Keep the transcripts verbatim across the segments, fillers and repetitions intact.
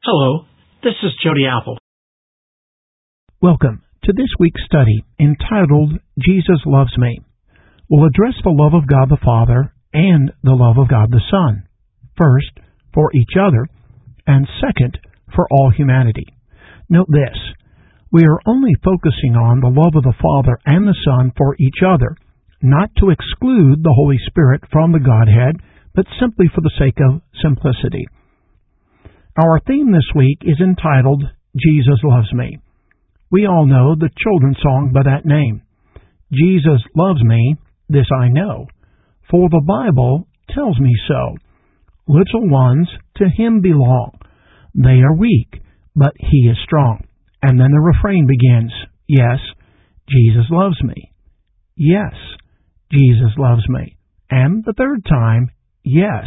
Hello, this is Jody Apple. Welcome to this week's study entitled Jesus Loves Me. We'll address the love of God the Father and the love of God the Son. First, for each other, and second, for all humanity. Note this, we are only focusing on the love of the Father and the Son for each other, not to exclude the Holy Spirit from the Godhead, but simply for the sake of simplicity. Our theme this week is entitled, Jesus Loves Me. We all know the children's song by that name. Jesus loves me, this I know, for the Bible tells me so. Little ones to Him belong. They are weak, but He is strong. And then the refrain begins, yes, Jesus loves me. Yes, Jesus loves me. And the third time, yes,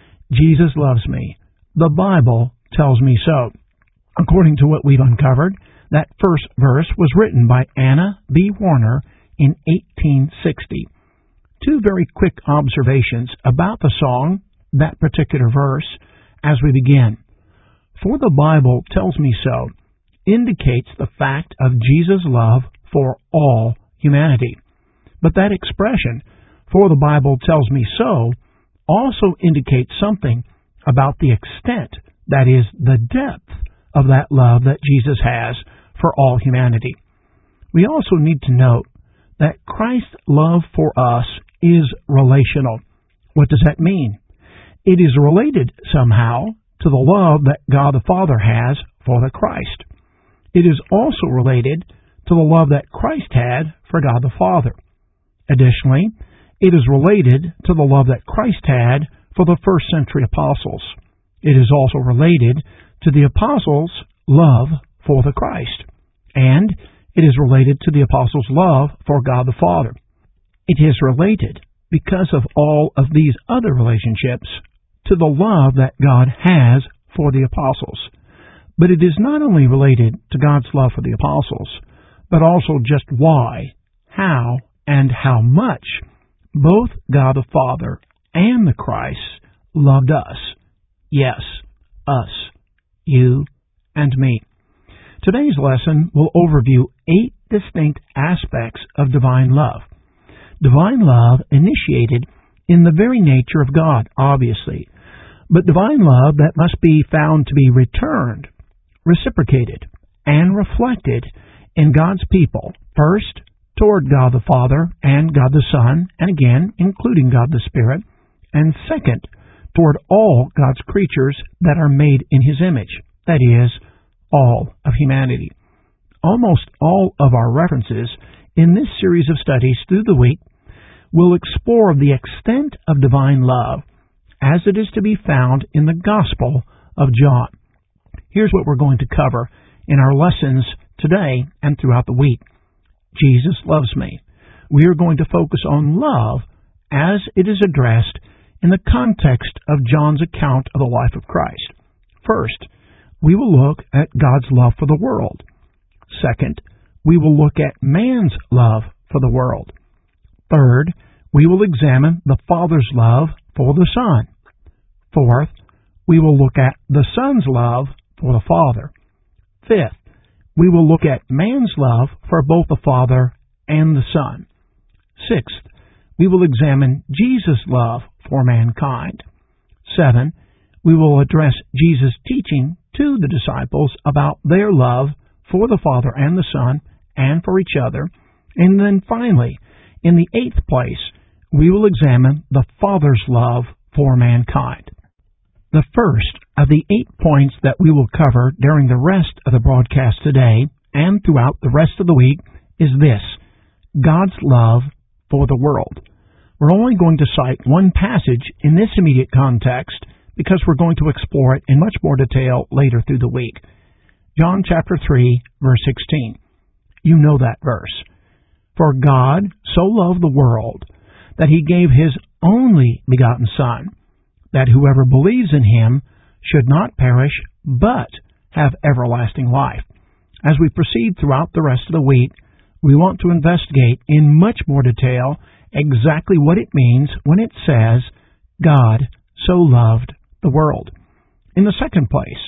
Jesus loves me. The Bible tells me so. According to what we've uncovered, that first verse was written by Anna B. Warner in eighteen sixty. Two very quick observations about the song, that particular verse, as we begin. For the Bible tells me so indicates the fact of Jesus' love for all humanity. But that expression, for the Bible tells me so, also indicates something about the extent, that is, the depth of that love that Jesus has for all humanity. We also need to note that Christ's love for us is relational. What does that mean? It is related somehow to the love that God the Father has for the Christ. It is also related to the love that Christ had for God the Father. Additionally, it is related to the love that Christ had for the first century apostles. It is also related to the apostles' love for the Christ. And it is related to the apostles' love for God the Father. It is related, because of all of these other relationships, to the love that God has for the apostles. But it is not only related to God's love for the apostles, but also just why, how, and how much both God the Father and the Christ loved us. Yes, us, you, and me. Today's lesson will overview eight distinct aspects of divine love. Divine love initiated in the very nature of God, obviously, but divine love that must be found to be returned, reciprocated, and reflected in God's people, first toward God the Father and God the Son, and again, including God the Spirit, and second, toward all God's creatures that are made in His image, that is, all of humanity. Almost all of our references in this series of studies through the week will explore the extent of divine love as it is to be found in the Gospel of John. Here's what we're going to cover in our lessons today and throughout the week. Jesus loves me. We are going to focus on love as it is addressed in the context of John's account of the life of Christ. First, we will look at God's love for the world. Second, we will look at man's love for the world. Third, we will examine the Father's love for the Son. Fourth, we will look at the Son's love for the Father. Fifth, we will look at man's love for both the Father and the Son. Sixth, we will examine Jesus' love for mankind. Seven, we will address Jesus' teaching to the disciples about their love for the Father and the Son and for each other. And then finally, in the eighth place, we will examine the Father's love for mankind. The first of the eight points that we will cover during the rest of the broadcast today and throughout the rest of the week is this: God's love for the world. We're only going to cite one passage in this immediate context because we're going to explore it in much more detail later through the week. John chapter three, verse sixteen. You know that verse. For God so loved the world that He gave His only begotten Son, that whoever believes in Him should not perish, but have everlasting life. As we proceed throughout the rest of the week, we want to investigate in much more detail exactly what it means when it says, God so loved the world. In the second place,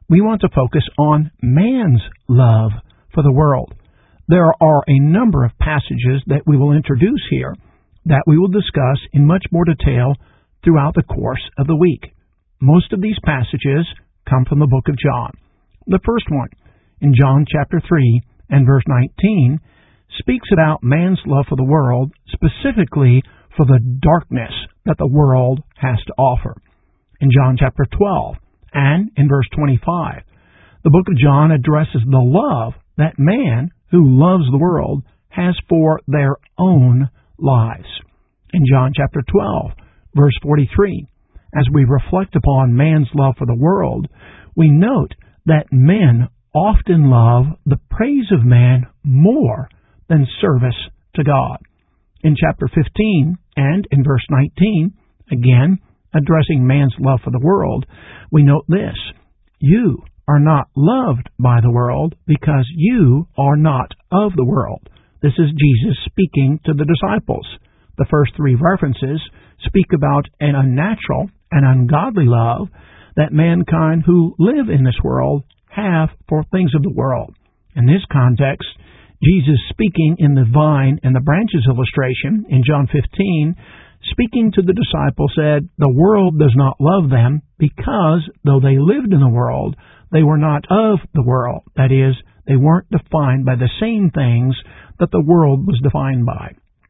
we want to focus on man's love for the world. There are a number of passages that we will introduce here that we will discuss in much more detail throughout the course of the week. Most of these passages come from the book of John. The first one, in John chapter three and verse nineteen, speaks about man's love for the world, specifically for the darkness that the world has to offer. In John chapter twelve and in verse twenty-five, the book of John addresses the love that man who loves the world has for their own lives. In John chapter twelve, verse forty-three, as we reflect upon man's love for the world, we note that men often love the praise of man more than service to God. In chapter fifteen and in verse nineteen, again, addressing man's love for the world, we note this: you are not loved by the world because you are not of the world. This is Jesus speaking to the disciples. The first three references speak about an unnatural and ungodly love that mankind who live in this world have for things of the world. In this context, Jesus, speaking in the vine and the branches illustration in John fifteen, speaking to the disciples, said, "The world does not love them because, though they lived in the world, they were not of the world." That is, they weren't defined by the same things that the world was defined by.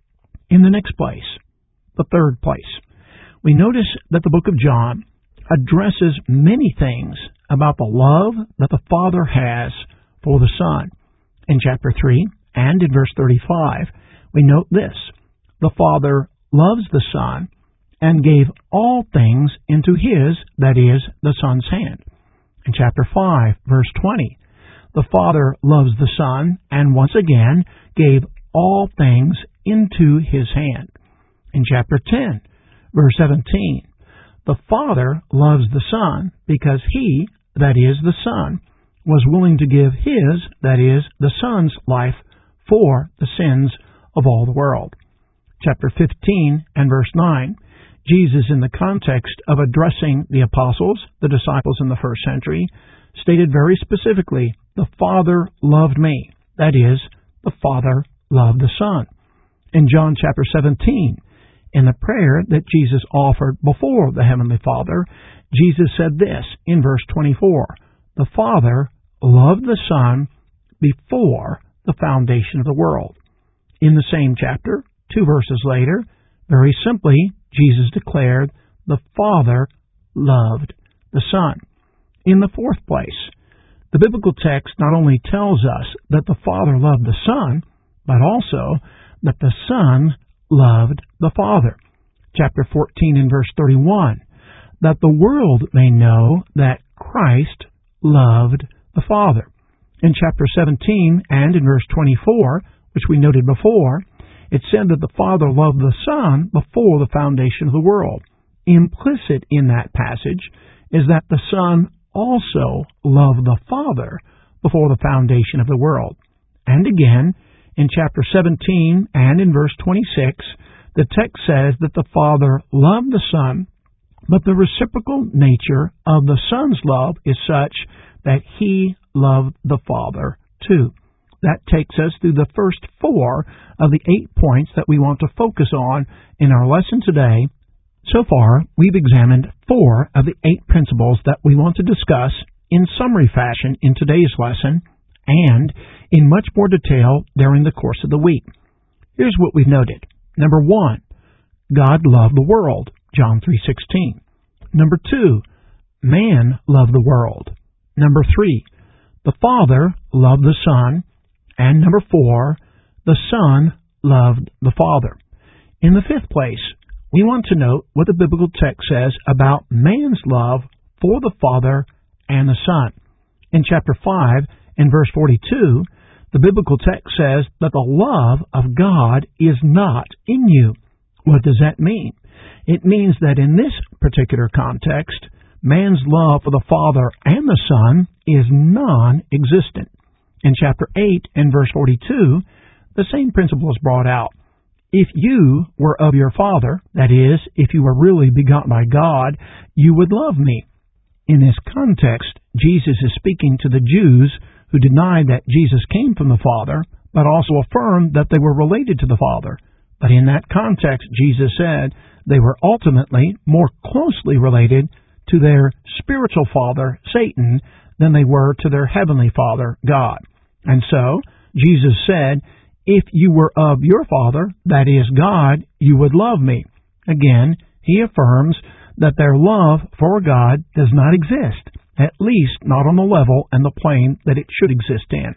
In the next place, the third place, we notice that the book of John addresses many things about the love that the Father has for the Son. In chapter three and in verse thirty-five, we note this: the Father loves the Son and gave all things into His, that is, the Son's hand. In chapter five, verse twenty, the Father loves the Son and once again gave all things into His hand. In chapter ten, verse seventeen, the Father loves the Son because He, that is, the Son, was willing to give His, that is, the Son's life for the sins of all the world. Chapter fifteen and verse nine, Jesus, in the context of addressing the apostles, the disciples in the first century, stated very specifically, "The Father loved me." That is, the Father loved the Son. In John chapter seventeen, in the prayer that Jesus offered before the Heavenly Father, Jesus said this in verse twenty-four, "The Father loved the Son before the foundation of the world." In the same chapter, two verses later, very simply, Jesus declared, "The Father loved the Son." In the fourth place, the biblical text not only tells us that the Father loved the Son, but also that the Son loved the Father. Chapter fourteen and verse thirty-one, that the world may know that Christ loved the Father. In chapter seventeen and in verse twenty-four, which we noted before, it said that the Father loved the Son before the foundation of the world. Implicit in that passage is that the Son also loved the Father before the foundation of the world. And again, in chapter seventeen and in verse twenty-six, the text says that the Father loved the Son, but the reciprocal nature of the Son's love is such that He loved the Father too. That takes us through the first four of the eight points that we want to focus on in our lesson today. So far, we've examined four of the eight principles that we want to discuss in summary fashion in today's lesson and in much more detail during the course of the week. Here's what we've noted. Number one, God loved the world, John three sixteen. Number two, man loved the world. Number three, the Father loved the Son. And number four, the Son loved the Father. In the fifth place, we want to note what the biblical text says about man's love for the Father and the Son. In chapter five and verse forty-two, the biblical text says that the love of God is not in you. What does that mean? It means that in this particular context, man's love for the Father and the Son is non-existent. In chapter eight and verse forty-two, the same principle is brought out. If you were of your Father, that is, if you were really begotten by God, you would love me. In this context, Jesus is speaking to the Jews who denied that Jesus came from the Father, but also affirmed that they were related to the Father. But in that context, Jesus said they were ultimately more closely related to their spiritual father, Satan, than they were to their heavenly Father, God. And so, Jesus said, if you were of your Father, that is God, you would love me. Again, he affirms that their love for God does not exist, at least not on the level and the plane that it should exist in.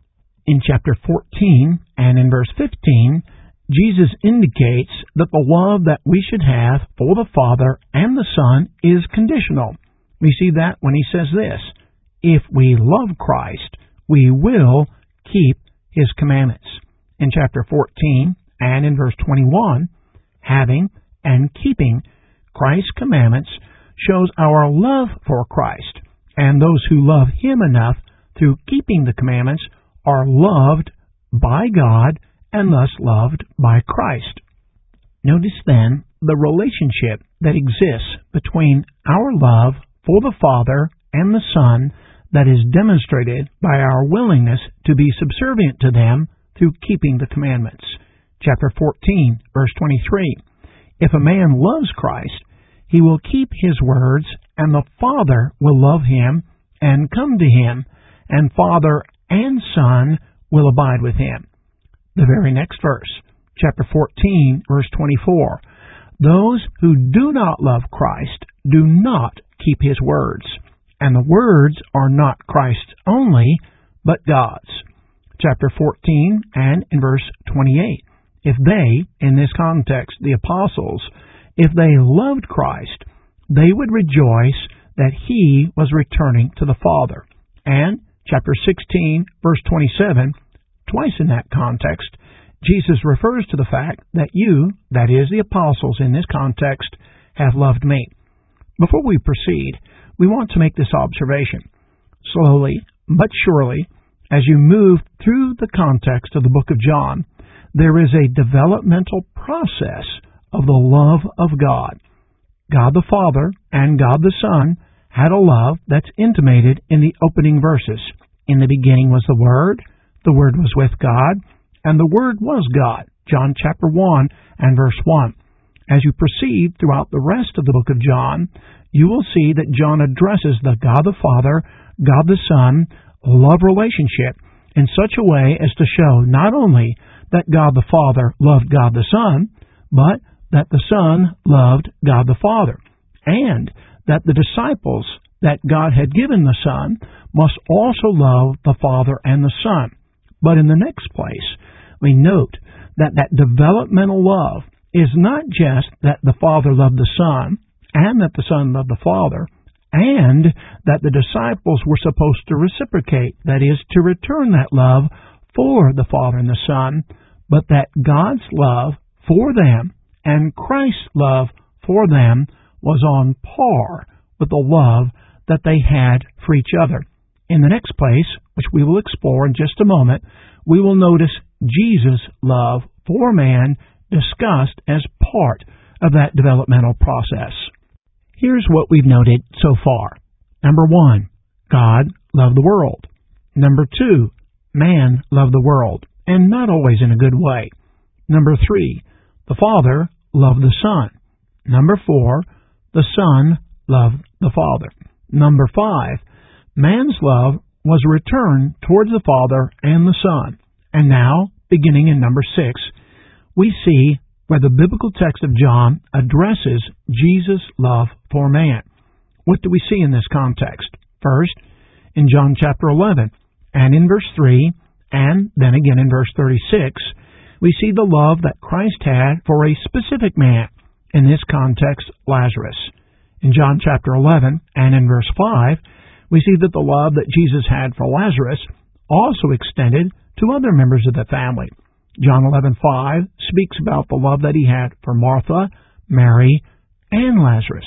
In chapter fourteen and in verse fifteen, Jesus indicates that the love that we should have for the Father and the Son is conditional. We see that when he says this, if we love Christ, we will keep his commandments. In chapter fourteen and in verse twenty-one, having and keeping Christ's commandments shows our love for Christ, and those who love him enough through keeping the commandments are loved by God and thus loved by Christ. Notice then the relationship that exists between our love for the Father and the Son that is demonstrated by our willingness to be subservient to them through keeping the commandments. Chapter fourteen, verse twenty-three. If a man loves Christ, he will keep his words, and the Father will love him and come to him, and Father and Son will abide with him. The very next verse, chapter fourteen, verse twenty-four. Those who do not love Christ do not keep his words, and the words are not Christ's only, but God's. Chapter fourteen and in verse twenty-eight. If they, in this context, the apostles, if they loved Christ, they would rejoice that he was returning to the Father. And chapter sixteen, verse twenty-seven, twice in that context, Jesus refers to the fact that you, that is, the apostles in this context, have loved me. Before we proceed, we want to make this observation. Slowly, but surely, as you move through the context of the book of John, there is a developmental process of the love of God. God the Father and God the Son had a love that's intimated in the opening verses. In the beginning was the Word, the Word was with God, and the Word was God. John chapter one and verse one. As you proceed throughout the rest of the book of John, you will see that John addresses the God the Father, God the Son, love relationship in such a way as to show not only that God the Father loved God the Son, but that the Son loved God the Father, and that the disciples that God had given the Son must also love the Father and the Son. But in the next place, we note that that developmental love is not just that the Father loved the Son, and that the Son loved the Father, and that the disciples were supposed to reciprocate, that is, to return that love for the Father and the Son, but that God's love for them and Christ's love for them was on par with the love that they had for each other. In the next place, which we will explore in just a moment, we will notice Jesus' love for man discussed as part of that developmental process. Here's what we've noted so far. Number one, God loved the world. Number two, man loved the world, and not always in a good way. Number three, the Father loved the Son. Number four, the Son loved the Father. Number five, man's love was a return towards the Father and the Son. And now, beginning in number six, we see where the biblical text of John addresses Jesus' love for man. What do we see in this context? First, in John chapter eleven, and in verse three, and then again in verse thirty-six, we see the love that Christ had for a specific man, in this context, Lazarus. In John chapter eleven, and in verse five, we see that the love that Jesus had for Lazarus also extended to other members of the family. John eleven five speaks about the love that he had for Martha, Mary, and Lazarus.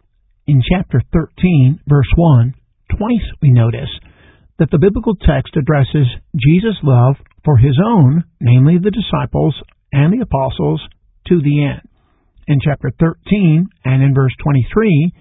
In chapter thirteen, verse one, twice we notice that the biblical text addresses Jesus' love for his own, namely the disciples and the apostles, to the end. In chapter thirteen and in verse twenty-three,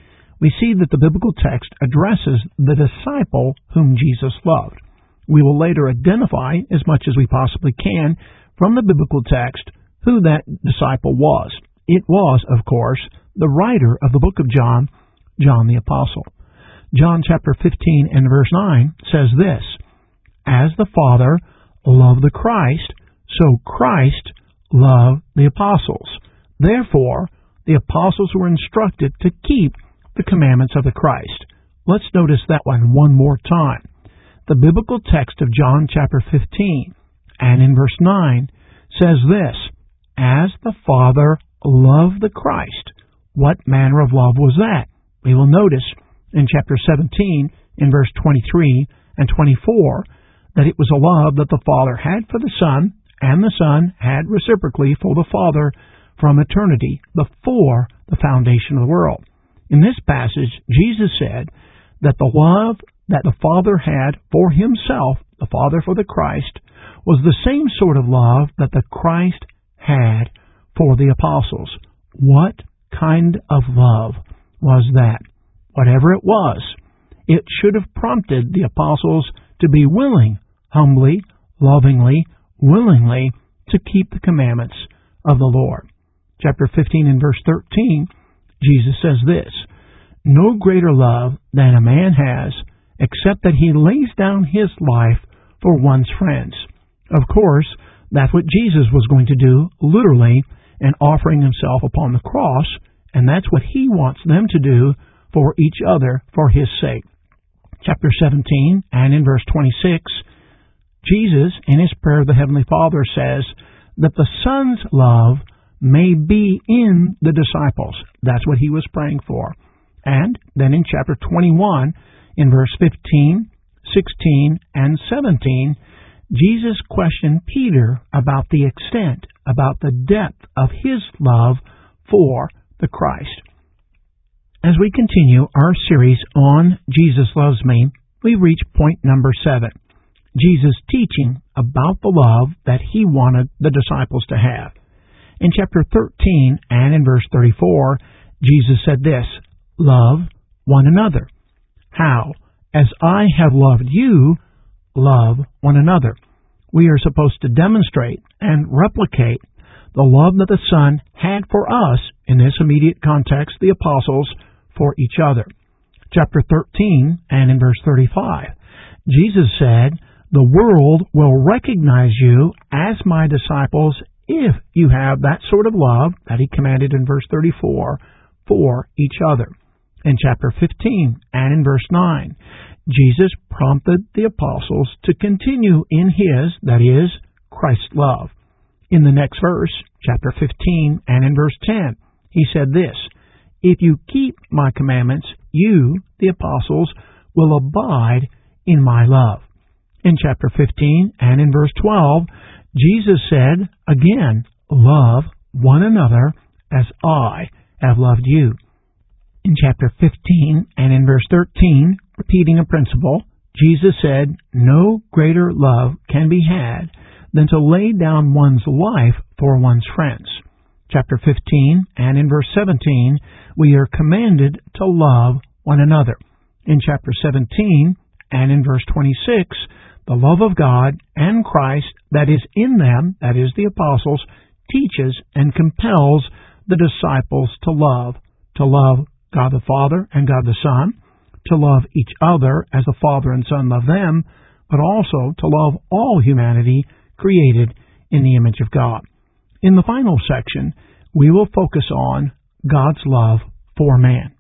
we see that the biblical text addresses the disciple whom Jesus loved. We will later identify, as much as we possibly can, from the biblical text, who that disciple was. It was, of course, the writer of the book of John, John the Apostle. John chapter fifteen and verse nine says this, "As the Father loved the Christ, so Christ loved the apostles. Therefore, the apostles were instructed to keep the commandments of the Christ." Let's notice that one one more time. The biblical text of John chapter fifteen and in verse nine says this, "As the Father loved the Christ." What manner of love was that? We will notice in chapter seventeen, in verse twenty-three and twenty-four, that it was a love that the Father had for the Son, and the Son had reciprocally for the Father from eternity, before the foundation of the world. In this passage, Jesus said that the love that the Father had for Himself, the Father for the Christ, was the same sort of love that the Christ had for the apostles. What kind of love was that? Whatever it was, it should have prompted the apostles to be willing, humbly, lovingly, willingly, to keep the commandments of the Lord. Chapter fifteen and verse thirteen, Jesus says this, "No greater love than a man has, except that he lays down his life for one's friends." Of course, that's what Jesus was going to do, literally, in offering Himself upon the cross, and that's what He wants them to do for each other for His sake. Chapter seventeen and in verse twenty-six, Jesus, in His prayer of the Heavenly Father, says that the Son's love may be in the disciples. That's what He was praying for. And then in chapter twenty-one, in verse fifteen, sixteen, and seventeen, Jesus questioned Peter about the extent, about the depth of his love for the Christ. As we continue our series on Jesus Loves Me, we reach point number seven, Jesus' teaching about the love that He wanted the disciples to have. In chapter thirteen and in verse thirty-four, Jesus said this, "Love one another. How? As I have loved you, love one another." We are supposed to demonstrate and replicate the love that the Son had for us, in this immediate context, the apostles, for each other. Chapter thirteen and in verse thirty-five, Jesus said, "The world will recognize you as my disciples if you have that sort of love," that He commanded in verse thirty-four, "for each other." In chapter fifteen and in verse nine, Jesus prompted the apostles to continue in His, that is, Christ's love. In the next verse, chapter fifteen and in verse ten, He said this, "If you keep my commandments, you, the apostles, will abide in my love." In chapter fifteen and in verse twelve, Jesus said, again, "Love one another as I have loved you." In chapter fifteen and in verse thirteen, repeating a principle, Jesus said, "No greater love can be had than to lay down one's life for one's friends." Chapter fifteen and in verse seventeen, we are commanded to love one another. In chapter seventeen and in verse twenty-six, the love of God and Christ that is in them, that is the apostles, teaches and compels the disciples to love, to love God the Father and God the Son, to love each other as the Father and Son love them, but also to love all humanity created in the image of God. In the final section, we will focus on God's love for man.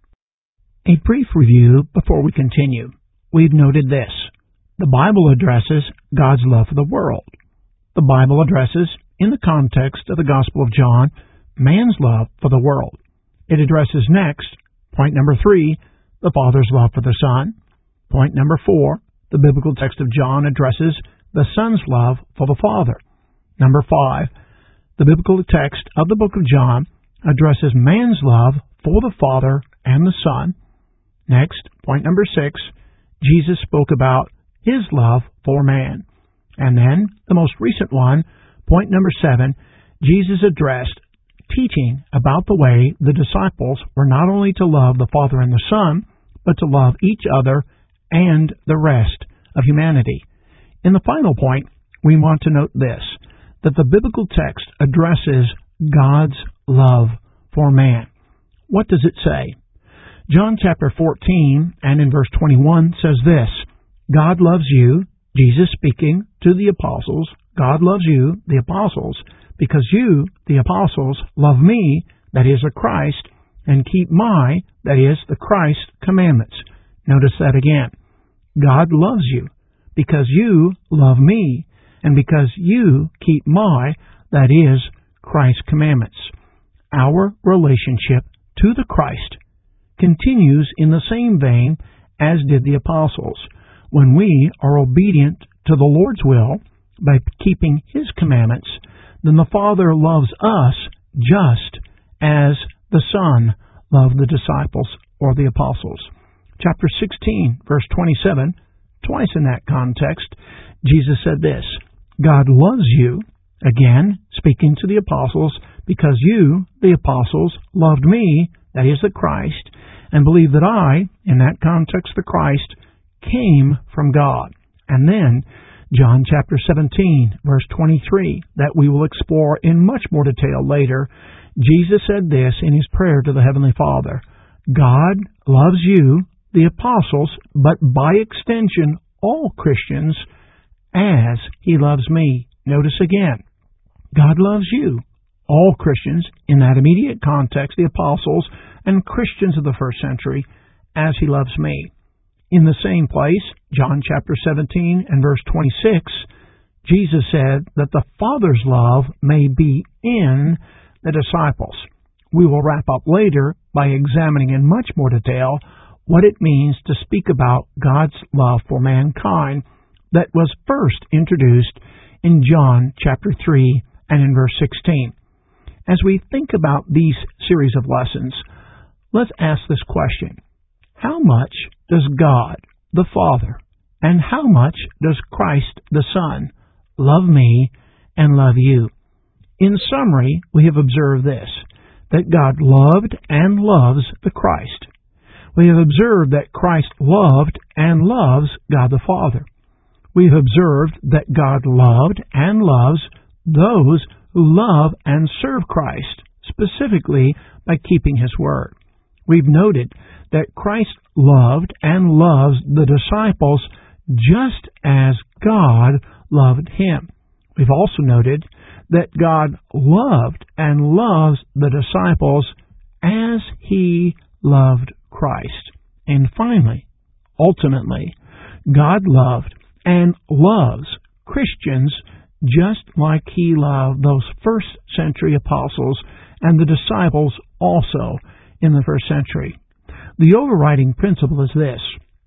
A brief review before we continue. We've noted this. The Bible addresses God's love for the world. The Bible addresses, in the context of the Gospel of John, man's love for the world. It addresses next, point number three, the Father's love for the Son. Point number four, the biblical text of John addresses the Son's love for the Father. Number five, the biblical text of the book of John addresses man's love for the Father and the Son. Next, point number six, Jesus spoke about His love for man. And then, the most recent one, point number seven, Jesus addressed teaching about the way the disciples were not only to love the Father and the Son, but to love each other and the rest of humanity. In the final point, we want to note this, that the biblical text addresses God's love for man. What does it say? John chapter fourteen and in verse twenty-one says this, God loves you, Jesus speaking to the apostles, God loves you, the apostles, because you, the apostles, love me, that is the Christ, and keep my, that is the Christ, commandments. Notice that again. God loves you because you love me, and because you keep my, that is, Christ's commandments. Our relationship to the Christ continues in the same vein as did the apostles. When we are obedient to the Lord's will by keeping His commandments, then the Father loves us just as the Son loved the disciples or the apostles. Chapter sixteen, verse twenty-seven, twice in that context, Jesus said this, God loves you, again, speaking to the apostles, because you, the apostles, loved me, that is the Christ, and believe that I, in that context the Christ, came from God. And then, John chapter seventeen, verse twenty-three, that we will explore in much more detail later, Jesus said this in His prayer to the Heavenly Father, God loves you, the apostles, but by extension, all Christians, as He loves me. Notice again, God loves you, all Christians, in that immediate context, the apostles and Christians of the first century, as He loves me. In the same place, John chapter seventeen and verse twenty-six, Jesus said that the Father's love may be in the disciples. We will wrap up later by examining in much more detail what it means to speak about God's love for mankind that was first introduced in John chapter three and in verse sixteen. As we think about these series of lessons, let's ask this question. How much does God, the Father, and how much does Christ, the Son, love me and love you? In summary, we have observed this, that God loved and loves the Christ. We have observed that Christ loved and loves God the Father. We have observed that God loved and loves those who love and serve Christ, specifically by keeping His Word. We've noted that Christ loved and loves the disciples just as God loved Him. We've also noted that God loved and loves the disciples as He loved Christ. And finally, ultimately, God loved and loves Christians just like He loved those first century apostles and the disciples also in the first century. The overriding principle is this: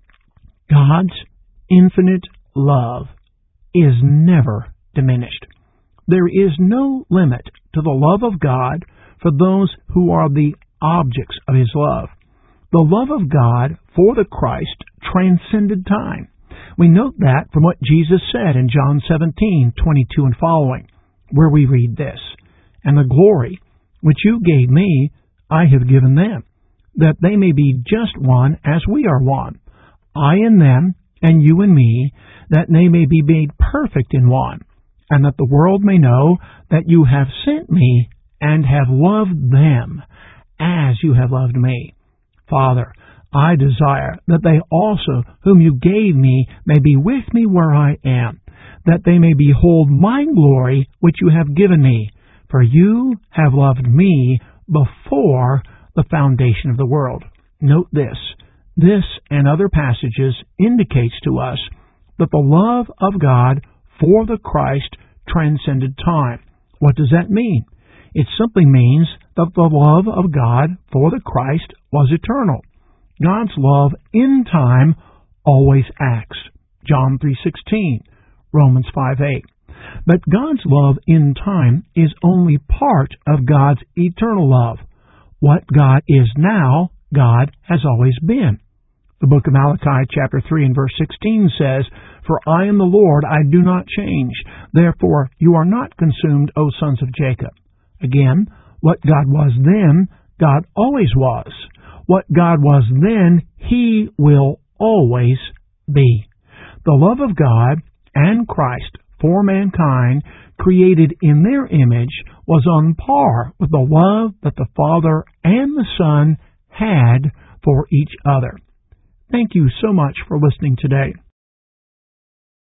God's infinite love is never diminished. There is no limit to the love of God for those who are the objects of His love. The love of God for the Christ transcended time. We note that from what Jesus said in John seventeen, twenty-two and following, where we read this, And the glory which you gave me, I have given them, that they may be just one as we are one, I in them, and you in me, that they may be made perfect in one, and that the world may know that you have sent me and have loved them as you have loved me. Father, I desire that they also, whom you gave me, may be with me where I am, that they may behold my glory which you have given me, for you have loved me before the foundation of the world. Note this. This and other passages indicates to us that the love of God for the Christ transcended time. What does that mean? It simply means that the love of God for the Christ was eternal. God's love in time always acts. John three sixteen, Romans five eight. But God's love in time is only part of God's eternal love. What God is now, God has always been. The book of Malachi chapter three and verse sixteen says, For I am the Lord, I do not change. Therefore you are not consumed, O sons of Jacob. Again, What God was then, God always was. What God was then, He will always be. The love of God and Christ for mankind, created in their image, was on par with the love that the Father and the Son had for each other. Thank you so much for listening today.